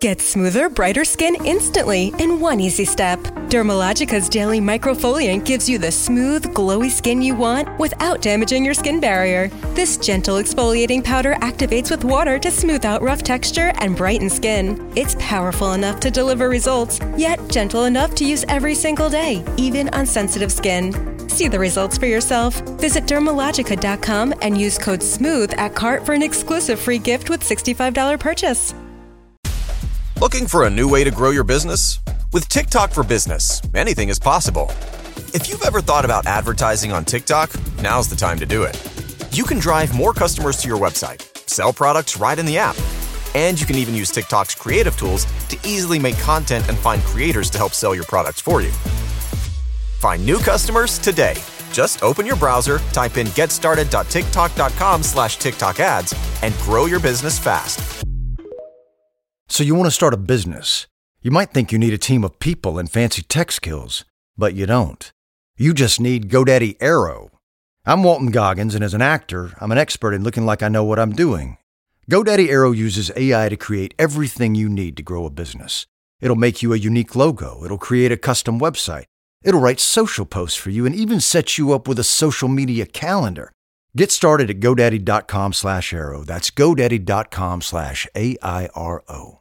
Get smoother, brighter skin instantly in one easy step. Dermalogica's daily microfoliant gives you the smooth, glowy skin you want without damaging your skin barrier. This gentle exfoliating powder activates with water to smooth out rough texture and brighten skin. It's powerful enough to deliver results, yet gentle enough to use every single day, even on sensitive skin. See the results for yourself. Visit Dermalogica.com and use code SMOOTH at cart for an exclusive free gift with $65 purchase. Looking for a new way to grow your business? With TikTok for Business, anything is possible. If you've ever thought about advertising on TikTok, now's the time to do it. You can drive more customers to your website, sell products right in the app, and you can even use TikTok's creative tools to easily make content and find creators to help sell your products for you. Find new customers today. Just open your browser, type in getstarted.tiktok.com/TikTok ads, and grow your business fast. So you want to start a business. You might think you need a team of people and fancy tech skills, but you don't. You just need GoDaddy Aero. I'm Walton Goggins, and as an actor, I'm an expert in looking like I know what I'm doing. GoDaddy Aero uses AI to create everything you need to grow a business. It'll make you a unique logo. It'll create a custom website. It'll write social posts for you and even set you up with a social media calendar. Get started at GoDaddy.com/Aero. That's GoDaddy.com/AIRO.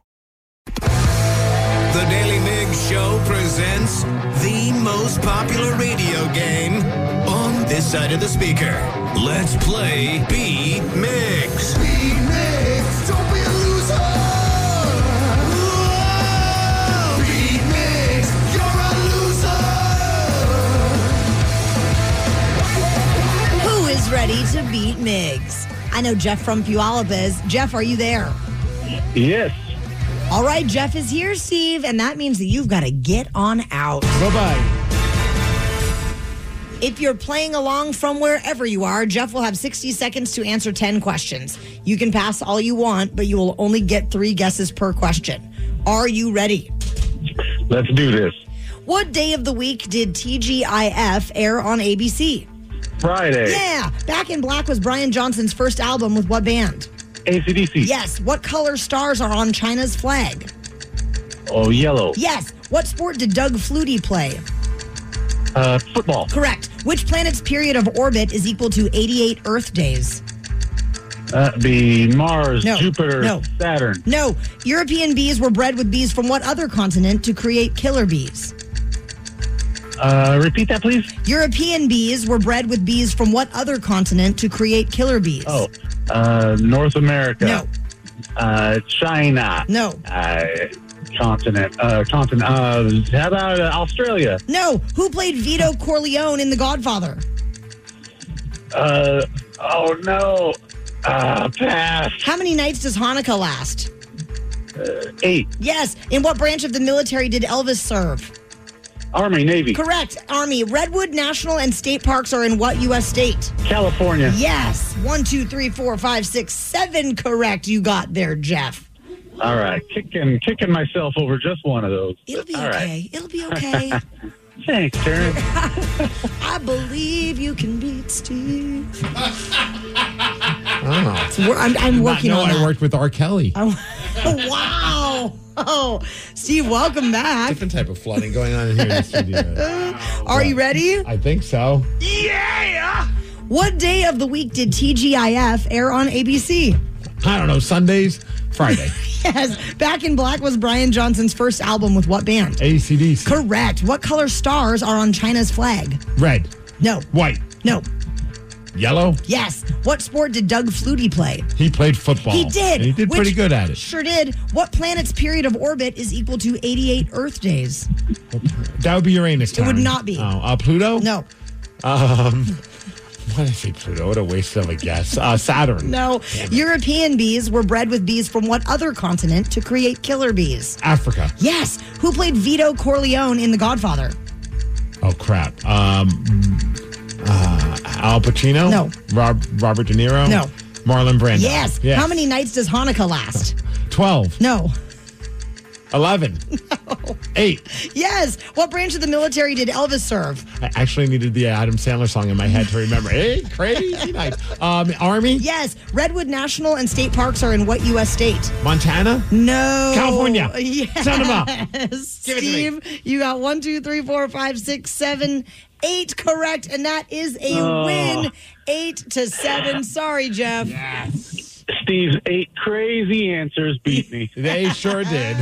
The Daily Migs Show presents the most popular radio game on this side of the speaker. Let's play Beat Migs. Beat Migs, don't be a loser. Whoa! Beat Migs, you're a loser. Who is ready to beat Migs? I know Jeff from Puyallup is. Jeff, are you there? Yes. All right, Jeff is here, Steve, and that means that you've got to get on out. Bye-bye. If you're playing along from wherever you are, Jeff will have 60 seconds to answer 10 questions. You can pass all you want, but you will only get 3 guesses per question. Are you ready? Let's do this. What day of the week did TGIF air on ABC? Friday. Yeah. Back in Black was Brian Johnson's first album with what band? AC/DC. Yes. What color stars are on China's flag? Oh, yellow. Yes. What sport did Doug Flutie play? Football. Correct. Which planet's period of orbit is equal to 88 Earth days? Be Mars, No. Jupiter, No. Saturn. No. European bees were bred with bees from what other continent to create killer bees? Repeat that, please. European bees were bred with bees from what other continent to create killer bees? Oh, North America. No. China. No. Continent. How about Australia? No. Who played Vito Corleone in The Godfather? Oh, no. Pass. How many nights does Hanukkah last? 8. Yes. In what branch of the military did Elvis serve? Army, Navy. Correct. Army. Redwood National and State Parks are in what U.S. state? California. Yes. 1, 2, 3, 4, 5, 6, 7 correct you got there, Jeff. All right. Kicking myself over just one of those. It'll be All okay. right. It'll be okay. Thanks, Terrence. I believe you can beat Steve. Oh. I'm working on that. I worked with R. Kelly. Wow. Oh, Steve, welcome back. Different type of flooding going on in here in the studio. Are you ready? I think so. Yeah! What day of the week did TGIF air on ABC? I don't know. Sundays? Friday. Yes. Back in Black was Brian Johnson's first album with what band? AC/DC. Correct. What color stars are on China's flag? Red. No. White. No. Yellow. Yes. What sport did Doug Flutie play? He played football. He did. And he did pretty good at it. Sure did. What planet's period of orbit is equal to 88 Earth days? That would be Uranus time. It would not be. Oh, Pluto? No. Why did I say Pluto? What a waste of a guess. Saturn. No. European bees were bred with bees from what other continent to create killer bees? Africa. Yes. Who played Vito Corleone in The Godfather? Oh, crap. Al Pacino? No. Robert De Niro? No. Marlon Brando? Yes. How many nights does Hanukkah last? 12. No. 11. 8. Yes. What branch of the military did Elvis serve? I actually needed the Adam Sandler song in my head to remember. Hey, crazy nice. Army? Yes. Redwood National and State Parks are in what U.S. state? Montana? No. California. Yes. Send them up. Give Steve, you got 1, 2, 3, 4, 5, 6, 7, 8 correct, and that is a win. 8-7. Sorry, Jeff. Yes. Steve's 8 crazy answers beat me. They sure did.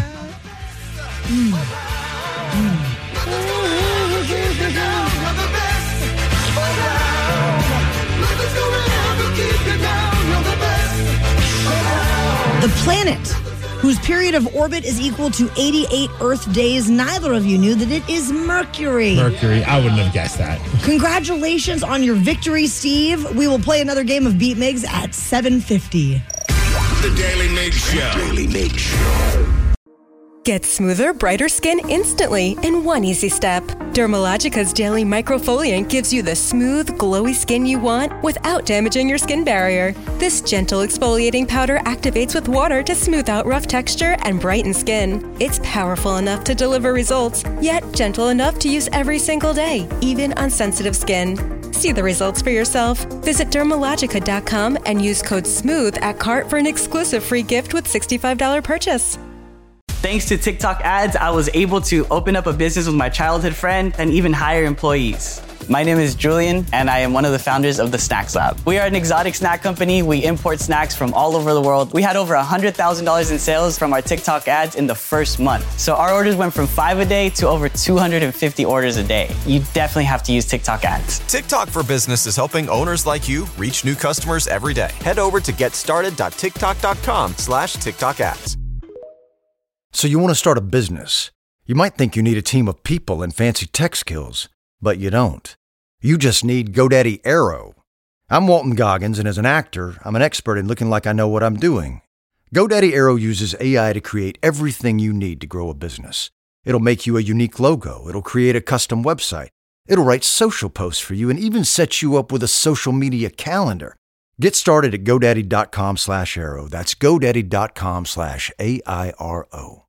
The planet whose period of orbit is equal to 88 Earth days. Neither of you knew that it is Mercury. Mercury. I wouldn't have guessed that. Congratulations on your victory, Steve. We will play another game of Beat Migs at 7:50. The Daily Mig Show. Daily Mig Show. Get smoother, brighter skin instantly in one easy step. Dermalogica's Daily Microfoliant gives you the smooth, glowy skin you want without damaging your skin barrier. This gentle exfoliating powder activates with water to smooth out rough texture and brighten skin. It's powerful enough to deliver results, yet gentle enough to use every single day, even on sensitive skin. See the results for yourself. Visit Dermalogica.com and use code SMOOTH at cart for an exclusive free gift with $65 purchase. Thanks to TikTok ads, I was able to open up a business with my childhood friend and even hire employees. My name is Julian, and I am one of the founders of the Snacks Lab. We are an exotic snack company. We import snacks from all over the world. We had over $100,000 in sales from our TikTok ads in the first month. So our orders went from 5 a day to over 250 orders a day. You definitely have to use TikTok ads. TikTok for Business is helping owners like you reach new customers every day. Head over to getstarted.tiktok.com/TikTok ads. So you want to start a business. You might think you need a team of people and fancy tech skills, but you don't. You just need GoDaddy Aero. I'm Walton Goggins, and as an actor, I'm an expert in looking like I know what I'm doing. GoDaddy Aero uses AI to create everything you need to grow a business. It'll make you a unique logo. It'll create a custom website. It'll write social posts for you and even set you up with a social media calendar. Get started at GoDaddy.com/Aero. That's GoDaddy.com/AIRO.